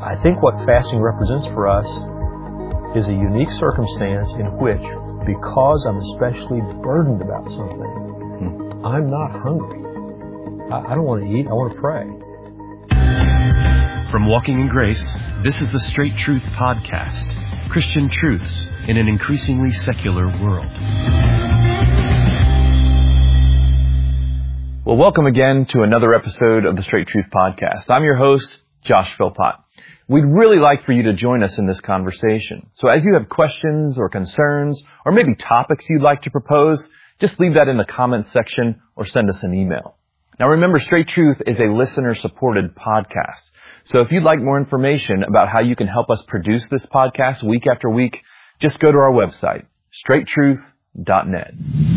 I think what fasting represents for us is a unique circumstance in which, because I'm especially burdened about something, I'm not hungry. I don't want to eat, I want to pray. From Walking in Grace, this is the Straight Truth Podcast, Christian truths in an increasingly secular world. Well, welcome again to another episode of the Straight Truth Podcast. I'm your host, Josh Philpott. We'd really like for you to join us in this conversation. So as you have questions or concerns, or maybe topics you'd like to propose, just leave that in the comments section or send us an email. Now remember, Straight Truth is a listener-supported podcast. So if you'd like more information about how you can help us produce this podcast week after week, just go to our website, straighttruth.net.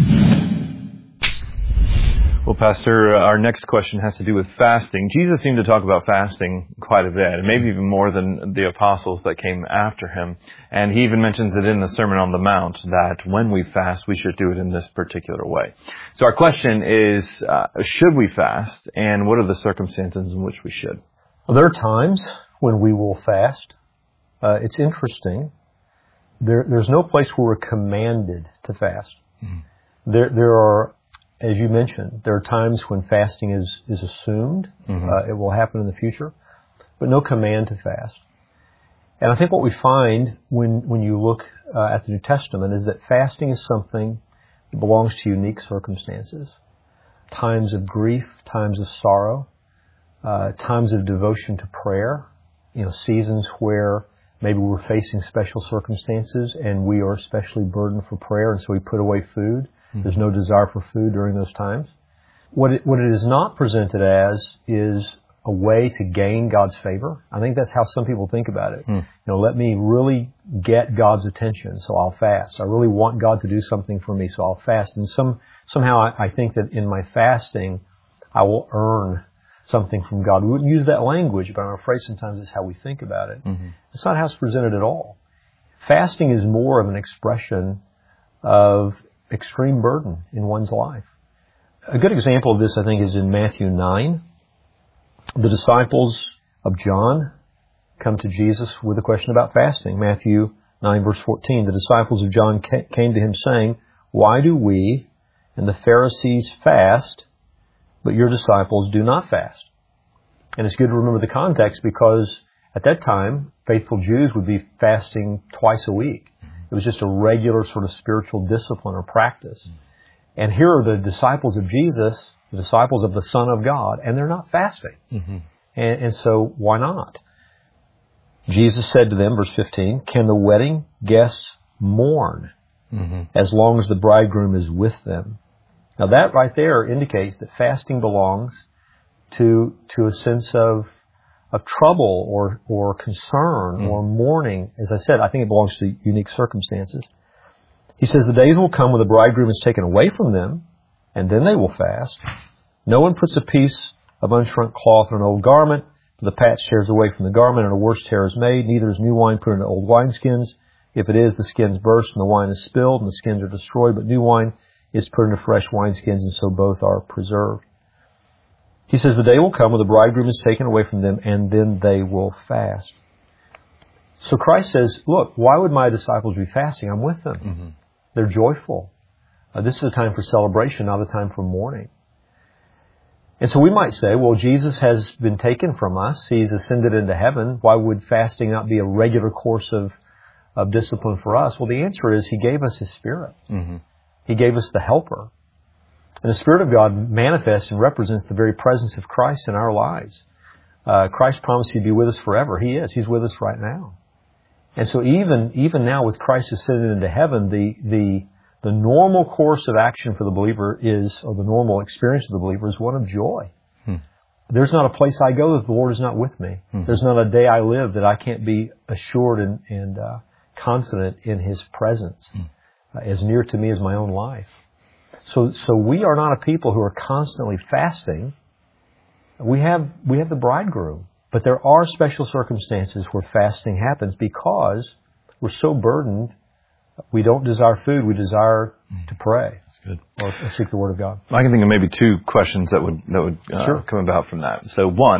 Well, Pastor, our next question has to do with fasting. Jesus seemed to talk about fasting quite a bit, and maybe even more than the apostles that came after him. And he even mentions it in the Sermon on the Mount that when we fast, we should do it in this particular way. So our question is, should we fast, and what are the circumstances in which we should? Well, there are times when we will fast. It's interesting. There's no place where we're commanded to fast. There are, as you mentioned, there are times when fasting is assumed. It will happen in the future, but no command to fast. And I think what we find when you look at the New Testament is that fasting is something that belongs to unique circumstances. Times of grief, times of sorrow, times of devotion to prayer, seasons where maybe we're facing special circumstances and we are especially burdened for prayer, and so we put away food. There's no desire for food during those times. What it is not presented as is a way to gain God's favor. I think that's how some people think about it. Let me really get God's attention, so I'll fast. I really want God to do something for me, so I'll fast. And somehow I think that in my fasting, I will earn something from God. We wouldn't use that language, but I'm afraid sometimes it's how we think about it. It's not how it's presented at all. Fasting is more of an expression of extreme burden in one's life. A good example of this, I think, is in Matthew 9. The disciples of John come to Jesus with a question about fasting. Matthew 9, verse 14. The disciples of John came to him saying, "Why do we and the Pharisees fast, but your disciples do not fast?" And it's good to remember the context, because at that time, faithful Jews would be fasting twice a week. It was just a regular sort of spiritual discipline or practice. And here are the disciples of Jesus, the disciples of the Son of God, and they're not fasting. And so why not? Jesus said to them, verse 15, "Can the wedding guests mourn as long as the bridegroom is with them?" Now that right there indicates that fasting belongs to a sense of trouble or concern or mourning. As I said, I think it belongs to unique circumstances. He says, "The days will come when the bridegroom is taken away from them, and then they will fast. No one puts a piece of unshrunk cloth in an old garment, for the patch tears away from the garment, and a worse tear is made. Neither is new wine put into old wineskins. If it is, the skins burst, and the wine is spilled, and the skins are destroyed. But new wine is put into fresh wineskins, and so both are preserved." He says the day will come when the bridegroom is taken away from them, and then they will fast. So Christ says, look, why would my disciples be fasting? I'm with them. They're joyful. This is a time for celebration, not a time for mourning. And so we might say, well, Jesus has been taken from us. He's ascended into heaven. Why would fasting not be a regular course of discipline for us? Well, the answer is He gave us His Spirit. He gave us the Helper. And the Spirit of God manifests and represents the very presence of Christ in our lives. Christ promised He'd be with us forever. He is. He's with us right now. And so even now with Christ ascended into heaven, the normal course of action for the believer or the normal experience of the believer is one of joy. There's not a place I go that the Lord is not with me. There's not a day I live that I can't be assured and confident in His presence, as near to me as my own life. So we are not a people who are constantly fasting. We have the bridegroom, but there are special circumstances where fasting happens because we're so burdened. We don't desire food. We desire to pray. That's good. Or seek the Word of God. I can think of maybe two questions that would Sure. come about from that. So one,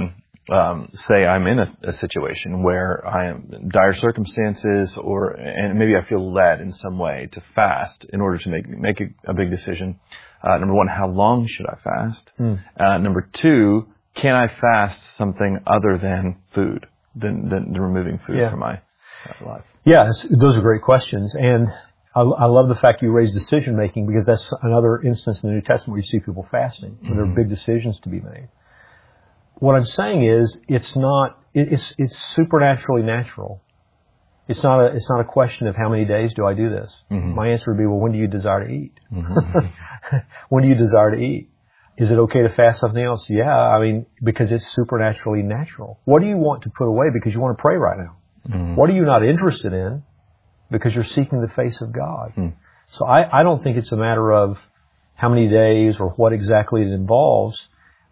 say I'm in a situation where I am in dire circumstances, and maybe I feel led in some way to fast in order to make a big decision. Number one, how long should I fast? Number two, can I fast something other than food, than removing food from my life? Yeah, those are great questions. And I love the fact you raised decision making, because that's another instance in the New Testament where you see people fasting, when there are big decisions to be made. What I'm saying is, it's supernaturally natural. It's not a question of how many days do I do this. My answer would be, well, when do you desire to eat? When do you desire to eat? Is it okay to fast something else? Yeah, I mean, because it's supernaturally natural. What do you want to put away because you want to pray right now? What are you not interested in because you're seeking the face of God? So I don't think it's a matter of how many days or what exactly it involves.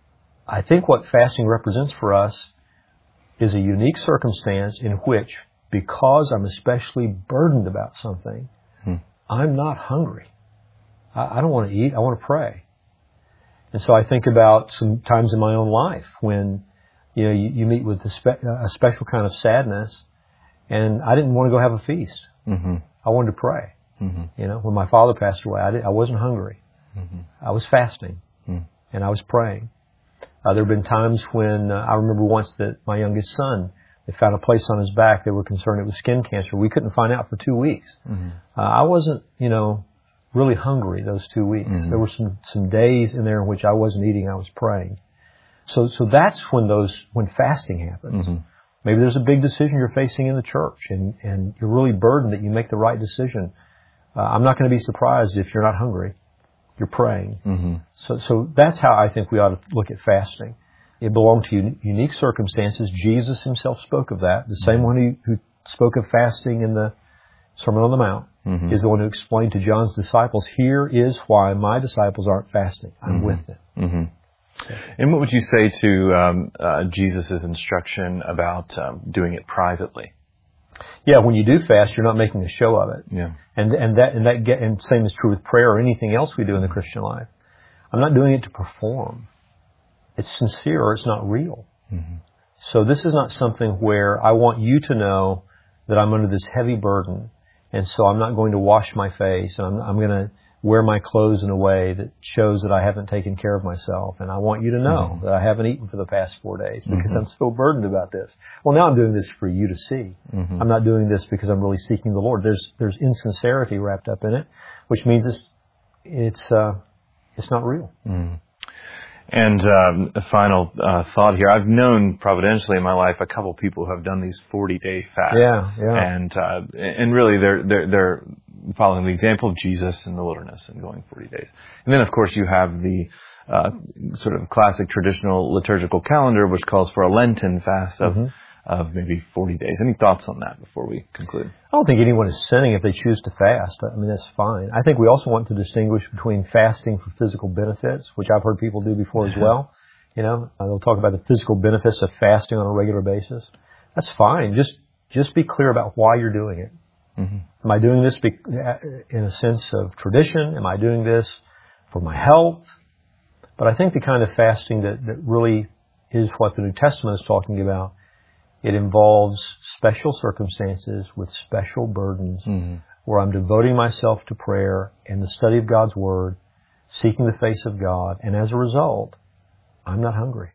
I think what fasting represents for us is a unique circumstance in which, because I'm especially burdened about something, I'm not hungry. I don't want to eat. I want to pray. And so I think about some times in my own life when, you meet with a special kind of sadness, and I didn't want to go have a feast. I wanted to pray. When my father passed away, I wasn't hungry. I was fasting, and I was praying. There have been times when I remember once that my youngest son, they found a place on his back. They were concerned it was skin cancer. We couldn't find out for 2 weeks. I wasn't, really hungry those 2 weeks. There were some days in there in which I wasn't eating. I was praying. So that's when fasting happens. Maybe there's a big decision you're facing in the church, and you're really burdened that you make the right decision. I'm not going to be surprised if you're not hungry. You're praying. So that's how I think we ought to look at fasting. It belonged to unique circumstances. Jesus himself spoke of that. The same one who spoke of fasting in the Sermon on the Mount is the one who explained to John's disciples, here is why my disciples aren't fasting. I'm with them. And what would you say to Jesus' instruction about doing it privately? Yeah, when you do fast, you're not making a show of it. Yeah. And same is true with prayer or anything else we do in the Christian life. I'm not doing it to perform. It's sincere or it's not real. So this is not something where I want you to know that I'm under this heavy burden, and so I'm not going to wash my face, and I'm going to wear my clothes in a way that shows that I haven't taken care of myself. And I want you to know that I haven't eaten for the past 4 days because I'm so burdened about this. Well, now I'm doing this for you to see. I'm not doing this because I'm really seeking the Lord. There's insincerity wrapped up in it, which means it's not real. And a final thought here. I've known providentially in my life a couple people who have done these 40-day fasts. Yeah. And really they're following the example of Jesus in the wilderness and going 40 days. And then, of course, you have the sort of classic traditional liturgical calendar, which calls for a Lenten fast of maybe 40 days. Any thoughts on that before we conclude? I don't think anyone is sinning if they choose to fast. I mean, that's fine. I think we also want to distinguish between fasting for physical benefits, which I've heard people do before as well. They'll talk about the physical benefits of fasting on a regular basis. That's fine. Just be clear about why you're doing it. Am I doing this in a sense of tradition? Am I doing this for my health? But I think the kind of fasting that really is what the New Testament is talking about, it involves special circumstances with special burdens where I'm devoting myself to prayer and the study of God's Word, seeking the face of God, and as a result, I'm not hungry.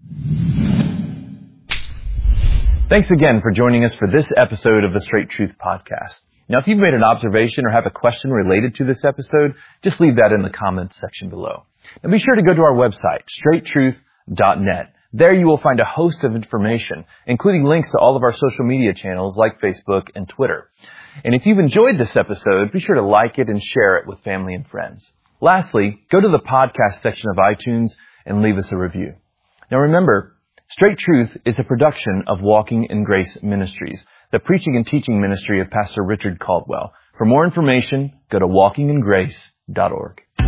Thanks again for joining us for this episode of the Straight Truth Podcast. Now, if you've made an observation or have a question related to this episode, just leave that in the comments section below. And be sure to go to our website, straighttruth.net. There you will find a host of information, including links to all of our social media channels like Facebook and Twitter. And if you've enjoyed this episode, be sure to like it and share it with family and friends. Lastly, go to the podcast section of iTunes and leave us a review. Now remember, Straight Truth is a production of Walking in Grace Ministries, the preaching and teaching ministry of Pastor Richard Caldwell. For more information, go to walkingingrace.org.